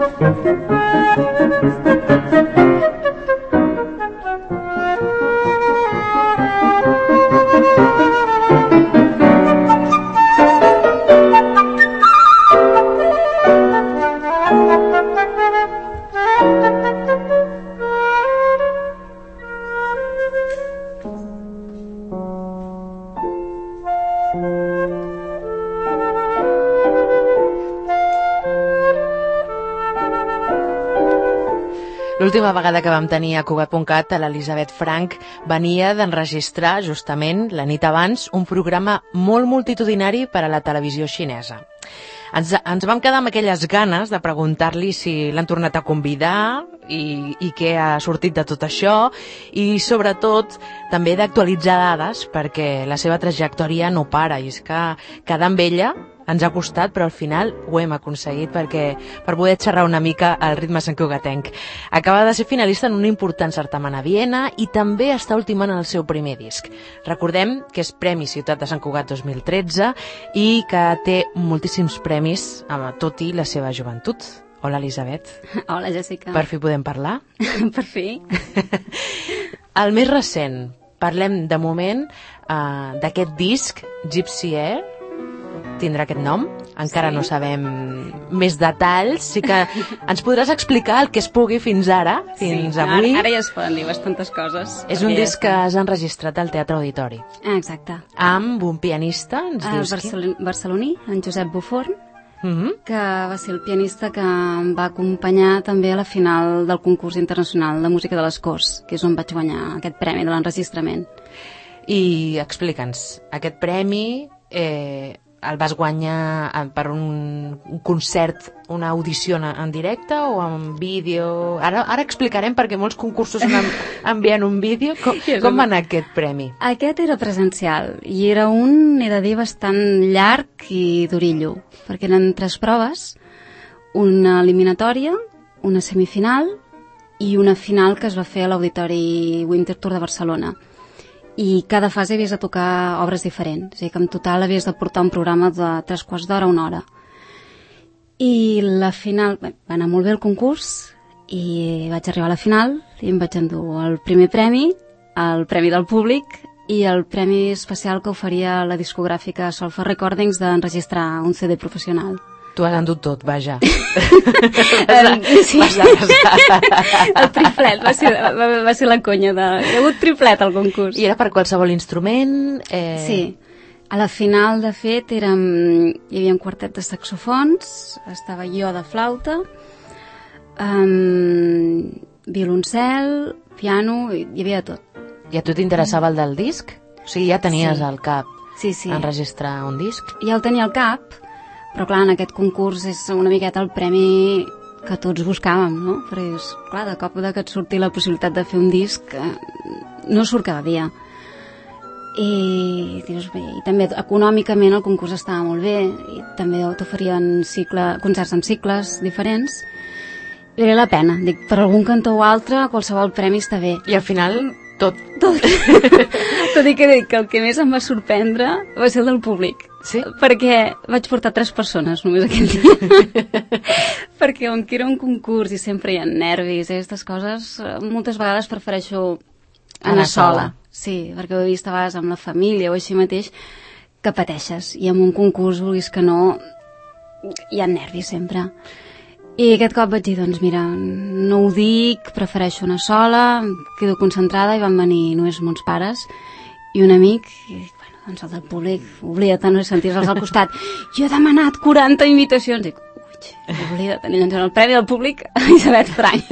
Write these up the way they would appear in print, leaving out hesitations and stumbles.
L'última vegada que vam tenir a Cugat.cat a l'Elisabet Frank venia d'enregistrar justament la nit abans un programa molt multitudinari per a la televisió xinesa. Ens vam quedar amb aquelles ganes de preguntar-li si l'han tornat a convidar i què ha sortit de tot això i sobretot també d'actualitzar dades perquè la seva trajectòria no para i és que quedar amb ella ens ha costat, però al final ho hem aconseguit per poder xerrar una mica al ritme santcugatenc. Acaba de ser finalista en un important certamen a Viena i també està ultimant el seu primer disc. Recordem que és Premi Ciutat de Sant Cugat 2013 i que té moltíssims premis, tot i la seva joventut. Hola, Elisabet. Hola, Jessica. Per fi podem parlar? Per fi. El més recent, parlem de moment d'aquest disc, Gypsy Air, tindrà aquest nom, encara no sabem més detalls, sí que ens podràs explicar el que es pugui fins ara, fins avui. Ara ja es poden dir bastantes coses. És un disc que has enregistrat al Teatre Auditori. Exacte. Amb un pianista, ens dius barceloní, en Josep Buforn, que va ser el pianista que em va acompanyar també a la final del concurs internacional de música de les Corts, que és on vaig guanyar aquest premi de l'enregistrament. I explica'ns, aquest premi el vas guanyar per un concert, una audició en directe o en vídeo? Ara explicarem perquè molts concursos envien un vídeo. Com va anar aquest premi? Aquest era presencial i era he de dir, bastant llarg i durillo, perquè eren 3 proves, una eliminatòria, una semifinal i una final que es va fer a l'Auditori Winterthur de Barcelona. I cada fase havies de tocar obres diferents, és a dir, que en total havies de portar un programa de 3/4 d'hora a 1 hora. I la final, va anar molt bé el concurs, i vaig arribar a la final, i em vaig endur el primer premi, el premi del públic, i el premi especial que oferia la discogràfica Solfa Recordings d'enregistrar un CD professional. Tu has endut tot, vaja. Sí. El triplet, va ser la conya. Hi ha hagut triplet al concurs. I era per qualsevol instrument? Sí. A la final, de fet, hi havia un quartet de saxofons, estava jo de flauta, violoncel, piano, hi havia tot. I a tu t'interessava el del disc? O sigui, ja tenies al cap enregistrar un disc? Ja el tenia al cap, però clar, en aquest concurs és una miqueta el premi que tots buscàvem, no? Perquè, clar, de cop que et surti la possibilitat de fer un disc no surt cada dia. I dius, bé, i també econòmicament el concurs estava molt bé, i també t'oferien concerts amb cicles diferents, i valia la pena. Dic, per algun cantó o altre, qualsevol premi està bé. I al final, tot. Tot i que dic que el que més em va sorprendre va ser el del públic. Sí? Perquè vaig portar 3 persones només aquell dia. Perquè on que era un concurs i sempre hi ha nervis i aquestes coses, moltes vegades prefereixo anar sola. Sí, perquè ho he vist a vegades amb la família o així mateix, que pateixes. I en un concurs, vulguis que no, hi ha nervis sempre. I aquest cop vaig dir, doncs mira, no ho dic, prefereixo anar sola, quedo concentrada, i van venir només mons pares i un amic, i bueno, doncs el del públic, oblida't, no sentir-los al costat. Jo he demanat 40 invitacions. Dic, oblida't, llavors el premi del públic, Elisabet Frank.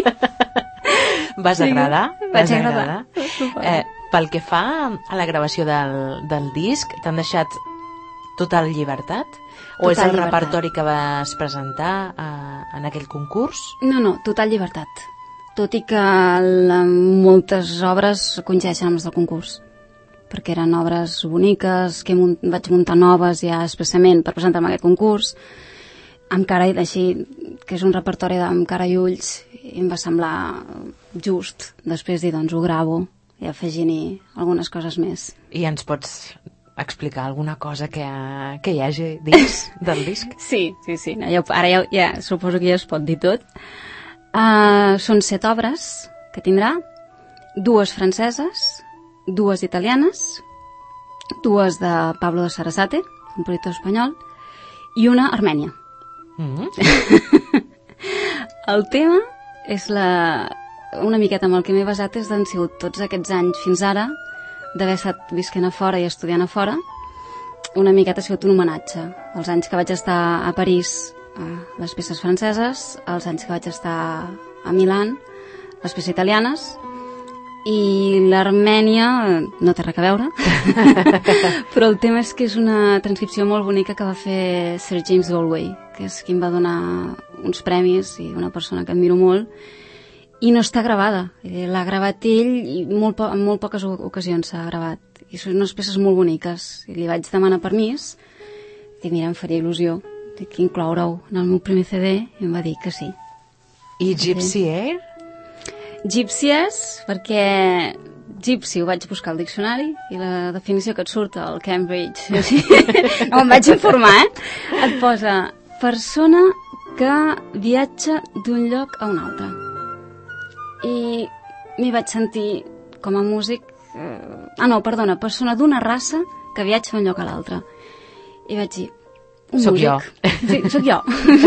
Vas agradar? Vaig agradar. Pel que fa a la gravació del disc, t'han deixat total llibertat? O és el repertori que vas presentar en aquell concurs? No, total llibertat. Tot i que moltes obres coincideixen amb les del concurs, perquè eren obres boniques, que vaig muntar noves ja expressament per presentar-me aquest concurs, amb cara i així, que és un repertori amb cara i ulls, i em va semblar just després dir, doncs ho gravo, i afegint-hi algunes coses més. I ens pots explicar alguna cosa que hi hagi dins del disc? Sí. Ara ja suposo que ja es pot dir tot. Són 7 obres que tindrà, 2 franceses, 2 italianes, 2 de Pablo de Sarasate, compositor espanyol, i una armènia. El tema és una miqueta amb el que m'he basat és d'han sigut tots aquests anys fins ara d'haver estat visquent a fora i estudiant a fora. Una miqueta ha sigut un homenatge als anys que vaig estar a París, les peces franceses, els anys que vaig estar a Milan, les peces italianes, i l'Armènia no té res a veure, però el tema és que és una transcripció molt bonica que va fer Sir James Galway, que és qui em va donar uns premis i una persona que admiro molt, i no està gravada. L'ha gravat ell i en molt poques ocasions s'ha gravat. I són unes peces molt boniques. I li vaig demanar permís, i mira, em faria il·lusió incloure-ho en el meu primer CD, i em va dir que sí. I Gypsy Air? Gypsy és perquè Gypsy ho vaig buscar al diccionari i la definició que et surt al Cambridge no em vaig informar, et posa persona que viatja d'un lloc a un altre, i m'hi vaig sentir com a músic persona d'una raça que viatja d'un lloc a l'altre, i vaig dir soc músic. jo. Sí, soc jo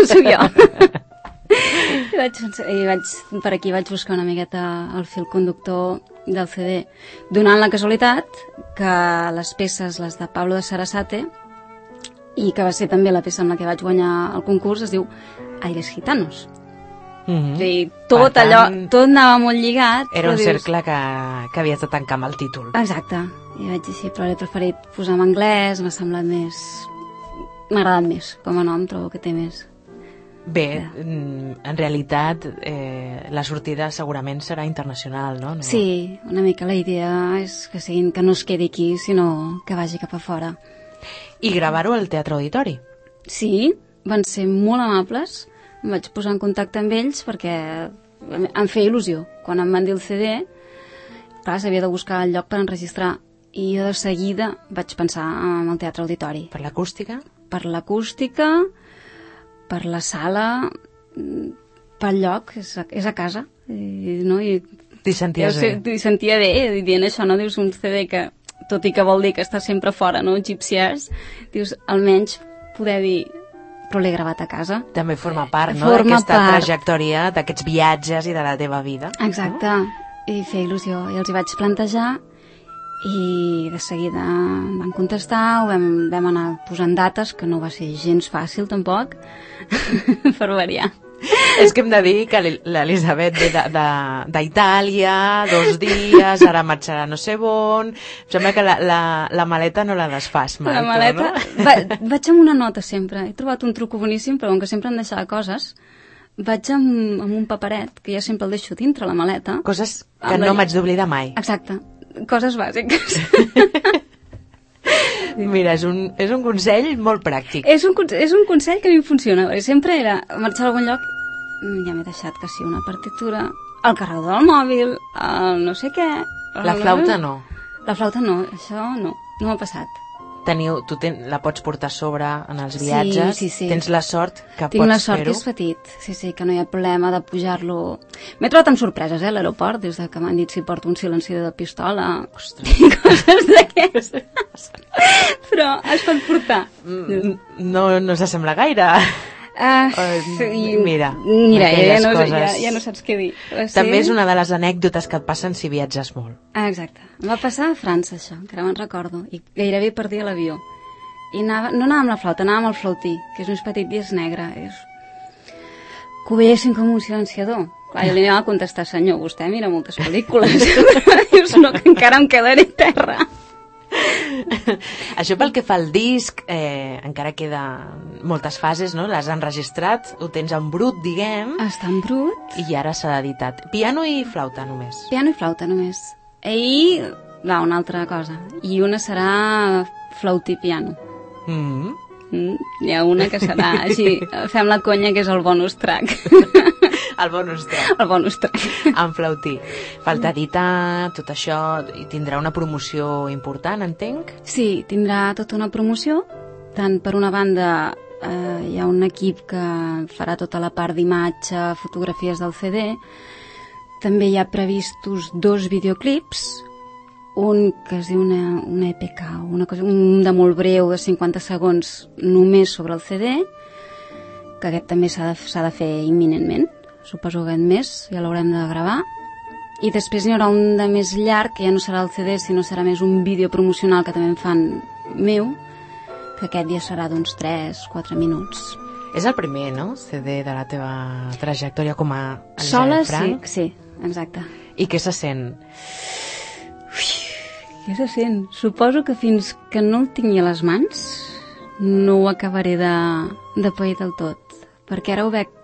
I per aquí vaig buscar una miqueta el fil conductor del CD, donant la casualitat que les peces, les de Pablo de Sarasate, i que va ser també la peça amb la que vaig guanyar el concurs, es diu Aires Gitanos. Tot anava molt lligat. Era un cercle que havies de tancar amb el títol. Exacte, i vaig dir sí, però l'he preferit posar en anglès, m'ha semblat més, m'ha agradat més com a nom, trobo que té més. Bé, en realitat la sortida segurament serà internacional, no? Sí, una mica la idea és que no es quedi aquí, sinó que vagi cap a fora. I gravar-ho al Teatre Auditori? Sí, van ser molt amables, em vaig posar en contacte amb ells perquè em feia il·lusió. Quan em van dir el CD, clar, s'havia de buscar el lloc per enregistrar, i jo de seguida vaig pensar en el Teatre Auditori. Per l'acústica? Per l'acústica, per la sala, pel lloc, és a casa. T'hi senties bé? T'hi sentia bé, dient això, no? Dius un CD que, tot i que vol dir que està sempre fora, no? Gypsy Airs, dius, almenys poder dir, però l'he gravat a casa. També forma part, no?, d'aquesta trajectòria, d'aquests viatges i de la teva vida. Exacte, i feia il·lusió. I els hi vaig plantejar, i de seguida em van contestar, vam anar posant dates, que no va ser gens fàcil tampoc, per variar. És que hem de dir que l'Elisabet ve d'Itàlia, 2 dies, ara marxarà no sé on. Em sembla que la maleta no la desfàs mai. La maleta, no? Vaig amb una nota sempre. He trobat un truco boníssim, però com que sempre em deixava coses, vaig amb un paperet, que ja sempre el deixo dintre la maleta. Coses que no m'haig d'oblidar mai. Exacte. Coses bàsiques. Mira, és un consell molt pràctic. És un consell que a mi funciona. Sempre era marxar a algun lloc, ja m'he deixat que sí, una partitura, el carregador del mòbil, el no sé què... La flauta no. La flauta no, això no m'ha passat. Tu la pots portar a sobre en els viatges? Sí. Tens la sort que pots fer-ho? Tinc la sort que és petit, sí, que no hi ha problema de pujar-lo. M'he trobat amb sorpreses, a l'aeroport, des que m'han dit si porto un silenciador de pistola. Ostres. I coses d'aquestes. Però es pot portar. No s'assembla gaire. Mira, ja no saps què dir. També és una de les anècdotes que et passen si viatges molt. Exacte. Em va passar a França, això, que ara me'n recordo, i gairebé perdia l'avió. I no anava amb la flauta, anava amb el flautí, que és més petit i és negre. Que ho veiessin com un silenciador. Clar, jo li anava a contestar, senyor, vostè mira moltes pel·lícules. Dius, no, que encara em quedaré a terra. Això pel que fa al disc, encara queda moltes fases, no? L'has enregistrat, ho tens en brut, diguem. Està en brut. I ara s'ha editat. Piano i flauta només. Piano i flauta només. I una altra cosa. I una serà flauta i piano. Hi ha una que serà així, fem la conya, que és el bonus track. El bonus track. El bonus track. En flautí. Falta editar tot això i tindrà una promoció important, entenc? Sí, tindrà tota una promoció. Tant per una banda hi ha un equip que farà tota la part d'imatge, fotografies del CD. També hi ha previstos 2 videoclips, un que es diu una EPK, un de molt breu, de 50 segons, només sobre el CD, que aquest també s'ha de fer imminentment. Suposo que aquest mes ja l'haurem de gravar. I després n'hi haurà un de més llarg, que ja no serà el CD, sinó serà més un vídeo promocional que també en fan meu, que aquest ja serà d'uns 3-4 minuts. És el primer, no?, CD de la teva trajectòria com a Sola, Frank? sí, exacte. I què se sent? Què se sent? Suposo que fins que no el tingui a les mans no ho acabaré de pair del tot. Perquè ara ho veig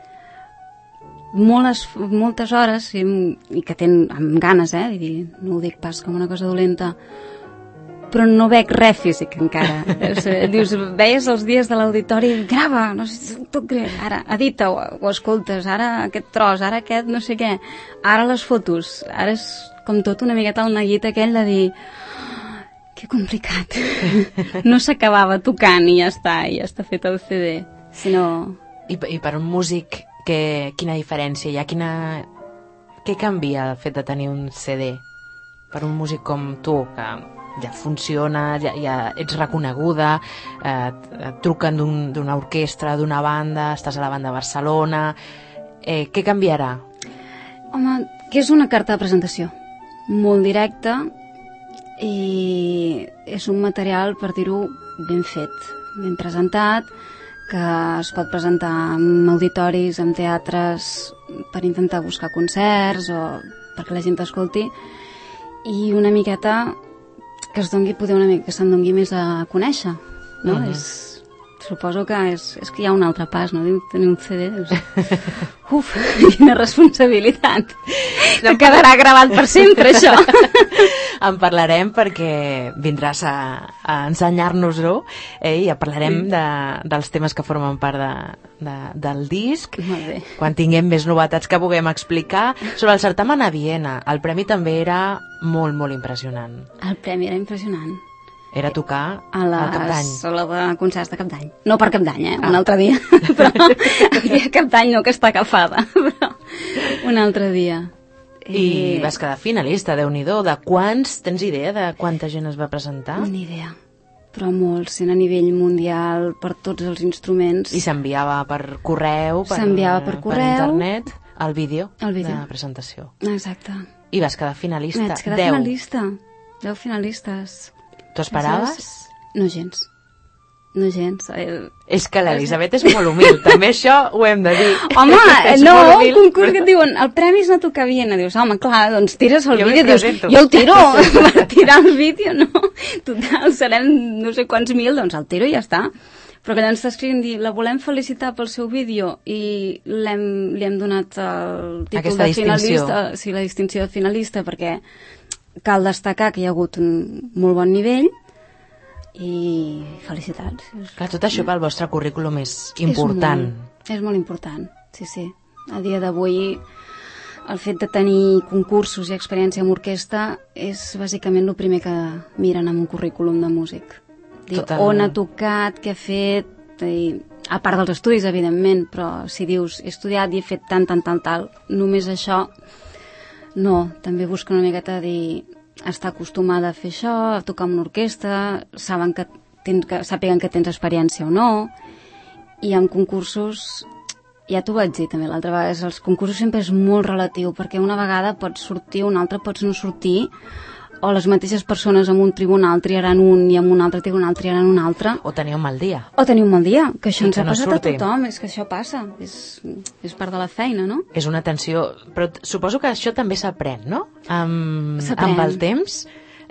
moltes hores i que amb ganes, i dir, no ho dic pas com una cosa dolenta, però no veig res físic encara. Dius, veies els dies de l'auditori, grava, no sé, tot greu, ara edita o escoltes, ara aquest tros, ara aquest no sé què, ara les fotos, ara és com tot una miqueta el neguit aquell de dir, que complicat. No s'acabava tocant i ja està fet el CD, sinó... I per un músic, quina diferència hi ha? Què canvia el fet de tenir un CD? Per un músic com tu, que ja funciona, ja ets reconeguda, et truquen d'una orquestra, d'una banda, estàs a la banda de Barcelona... Què canviarà? Home, que és una carta de presentació, molt directa, i és un material, per dir-ho, ben fet, ben presentat, que es pot presentar en auditoris, en teatres, per intentar buscar concerts o perquè la gent t'escolti, i una miqueta que se'm doni més a conèixer, no? Suposo que és que hi ha un altre pas, no? Tenir un CD, dius, uf, quina responsabilitat. No quedarà gravat per sempre, això. En parlarem perquè vindràs a ensenyar-nos-ho, i ja parlarem dels temes que formen part del disc. Molt bé. Quan tinguem més novetats que puguem explicar. Sobre el certamen a Viena, el premi també era molt, molt impressionant. El premi era impressionant. Era tocar al Cap d'Any. A la concerts de Cap d'Any. No per Cap d'Any, un altre dia. Però el dia de Cap d'Any no, que està agafada. Però un altre dia. I vas quedar finalista, Déu-n'hi-do. Tens idea de quanta gent es va presentar? Ni idea. Però molts, a nivell mundial, per tots els instruments. I s'enviava per correu, per internet, el vídeo de la presentació. Exacte. I vas quedar finalista. Vaig quedar finalista. 10 finalistes. T'ho esperaves? No gens. No gens. És que l'Elisabet és molt humil, també això ho hem de dir. Home, no, un concurs que et diuen el premi és anar a tocar a Viena. Dius, home, clar, doncs tires el vídeo. Dius, jo el tiro, per tirar el vídeo, no? Total, serem no sé quants mil, doncs el tiro i ja està. Però que llavors t'escriuen dir, la volem felicitar pel seu vídeo i li hem donat el títol de finalista, sí, la distinció de finalista, perquè cal destacar que hi ha hagut un molt bon nivell i felicitats. Clar, tot això pel vostre currículum és important. És molt important, sí. A dia d'avui el fet de tenir concursos i experiència amb orquestra és bàsicament el primer que miren en un currículum de músic. On ha tocat, què ha fet, a part dels estudis, evidentment, però si dius he estudiat i he fet tal, només això... No, també busca una miqueta dir estar acostumada a fer això, a tocar amb una orquestra, sàpiguen que tens experiència o no, i en concursos, ja t'ho vaig dir també l'altra vegada, els concursos sempre és molt relatiu, perquè una vegada pots sortir, una altra pots no sortir, o les mateixes persones en un tribunal triaran un i en un altre tribunal triaran un altre. O tenir un mal dia. Que això ens ha passat a tothom, és que això passa, és part de la feina, no? És una tensió, però suposo que això també s'aprèn, no? Amb el temps,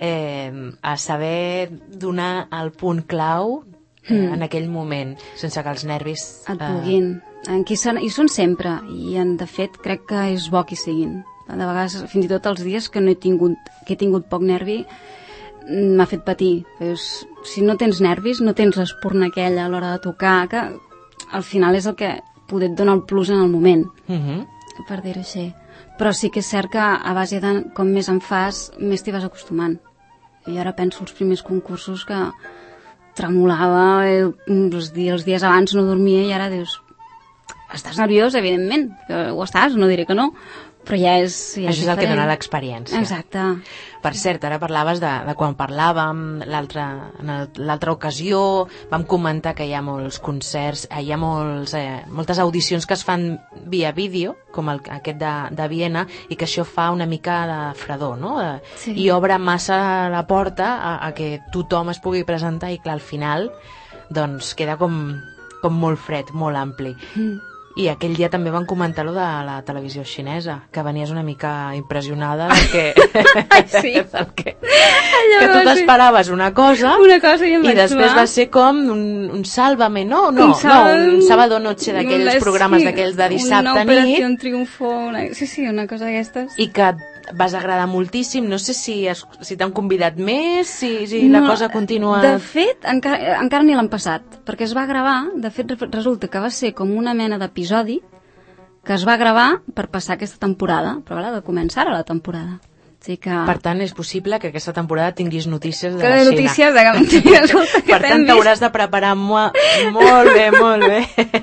a saber donar el punt clau en aquell moment, sense que els nervis... Et puguin. I són sempre, i de fet crec que és bo que hi siguin. De vegades, fins i tot els dies que he tingut poc nervi, m'ha fet patir. Si no tens nervis, no tens l'espurna aquella a l'hora de tocar, que al final és el que poder et dona el plus en el moment. per dir-ho així. Però sí que és cert que a base de com més en fas, més t'hi vas acostumant. I ara penso els primers concursos que tremolava, els dies abans no dormia i ara dius, estàs nerviós, evidentment, ho estàs, no diré que no, però ja és Això és el que dona l'experiència. Exacte. Per cert, ara parlaves de quan parlàvem en l'altra ocasió, vam comentar que hi ha molts concerts, hi ha moltes audicions que es fan via vídeo, com aquest de Viena, i que això fa una mica de fredor, no? Sí. I obre massa la porta a que tothom es pugui presentar i, clar, al final doncs queda com molt fred, molt ampli. I aquell dia també van comentar lo de la televisió xinesa, que venies una mica impressionada que sí. que tu t'esperaves una cosa i després va ser com un Sálvame, no? Un Sábado Noche d'aquells programes d'aquells de dissabte nit. Una operació nit. Triunfo, sí, una cosa d'aquestes. I que vas agradar moltíssim, no sé si t'han convidat més, si la cosa continua... De fet, encara ni l'han passat, perquè es va gravar, de fet resulta que va ser com una mena d'episodi que es va gravar per passar aquesta temporada, però ara ha de començar ara la temporada. Que... Per tant, és possible que aquesta temporada tinguis notícies de que la Xina. Notícies de que per tant, t'hauràs de preparar molt bé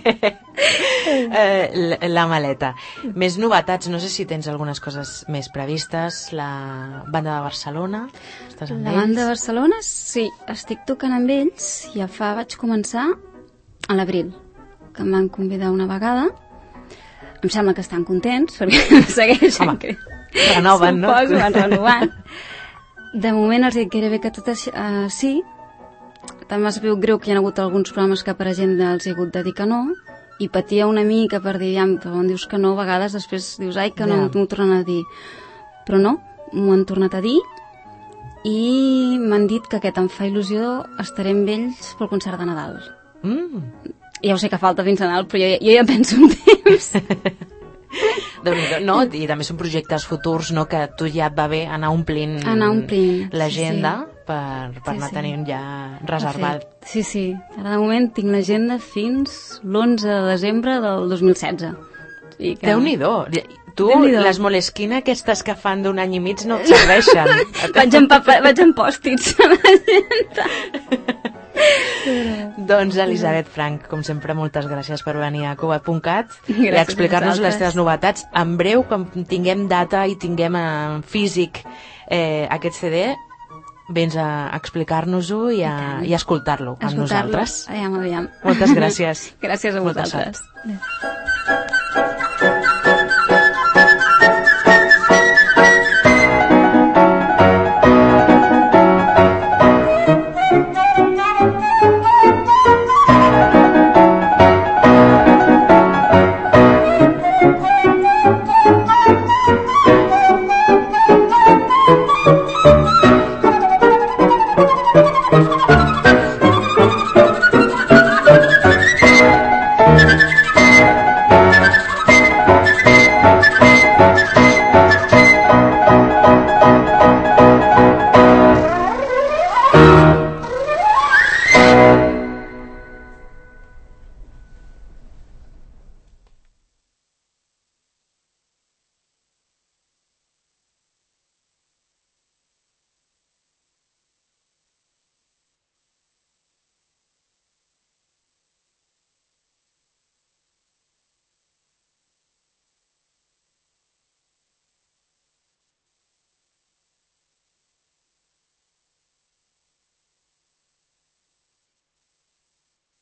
la maleta. Més novetats, no sé si tens algunes coses més previstes. La banda de Barcelona, estàs amb ells? La banda de Barcelona, sí, estic tocant amb ells. Vaig començar a l'abril, que em van convidar una vegada. Em sembla que estan contents, perquè segueixen... Renoven, no? Suposo, van renovant. De moment els dic gairebé que tot sí. També m'ha sabut greu que hi ha hagut alguns programes que per agenda els he hagut de dir que no, i patia una mica per dir, però on dius que no, a vegades després dius, ai, que no m'ho tornen a dir. Però no, m'ho han tornat a dir, i m'han dit que aquest em fa il·lusió, estaré amb ells pel concert de Nadal. Ja ho sé que falta fins a Nadal, però jo ja penso un temps. No? I també són projectes futurs, no? Que tu ja et va bé anar omplint l'agenda, sí. per anar tenint ja reservat. Sí. Ara de moment tinc l'agenda fins l'11 de desembre del 2016. Déu-n'hi-do. Tu, les Moleskine aquestes que fan d'un any i mig no et serveixen. Vaig amb pòstits a l'agenda. Doncs Elisabet Frank, com sempre, moltes gràcies per venir a Cugat.cat i a explicar-nos les teves novetats. En breu, quan tinguem data i tinguem en físic aquest CD, vens a explicar-nos-ho i a escoltar-lo amb nosaltres. Aviam. Moltes gràcies. Gràcies a vosaltres.